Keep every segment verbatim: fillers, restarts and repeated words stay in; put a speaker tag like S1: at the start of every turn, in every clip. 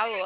S1: Alô?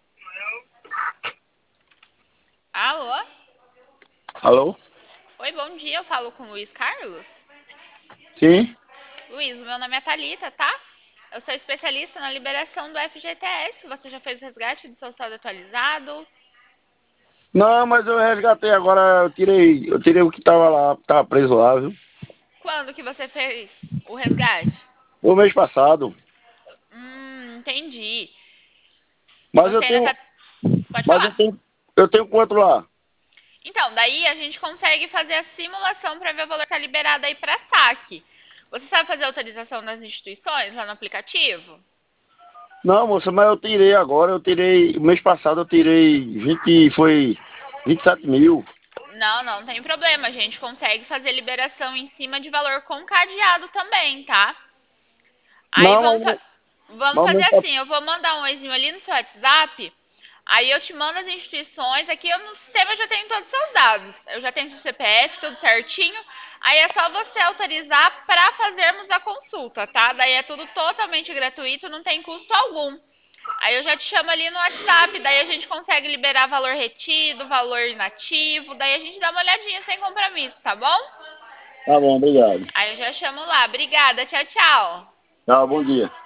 S1: Alô?
S2: Alô?
S1: Oi, bom dia. Eu falo com o Luiz Carlos.
S2: Sim?
S1: Luiz, o meu nome é Thalita, tá? Eu sou especialista na liberação do F G T S. Você já fez o resgate do seu saldo atualizado?
S2: Não, mas eu resgatei agora, eu tirei, eu tirei o que tava lá, tava preso lá, viu?
S1: Quando que você fez o resgate?
S2: O mês passado.
S1: Hum, entendi.
S2: Mas
S1: Você
S2: eu
S1: ainda
S2: tenho,
S1: tá. Pode
S2: mas eu
S1: falar.
S2: tenho, eu tenho quanto lá?
S1: Então, daí a gente consegue fazer a simulação para ver o valor que tá liberado aí para saque. Você sabe fazer a autorização das instituições lá no aplicativo?
S2: Não, moça, mas eu tirei agora, eu tirei, o mês passado eu tirei vinte, foi vinte e sete mil.
S1: Não, não tem problema. A gente consegue fazer liberação em cima de valor com cadeado também, tá? Aí
S2: Não,
S1: vamos,
S2: mas,
S1: fa- vamos
S2: mas, o
S1: fazer
S2: mês pa-
S1: assim: eu vou mandar um oizinho ali no seu WhatsApp. Aí eu te mando as instituições. Aqui eu, no sistema eu já tenho todos os seus dados. Eu já tenho seu C P F, tudo certinho. Aí é só você autorizar para fazermos a consulta, tá? Daí é tudo totalmente gratuito, não tem custo algum. Aí eu já te chamo ali no WhatsApp, daí a gente consegue liberar valor retido, valor inativo, daí a gente dá uma olhadinha sem compromisso, tá bom?
S2: Tá bom, obrigado.
S1: Aí eu já chamo lá. Obrigada, tchau, tchau.
S2: Tchau, bom dia.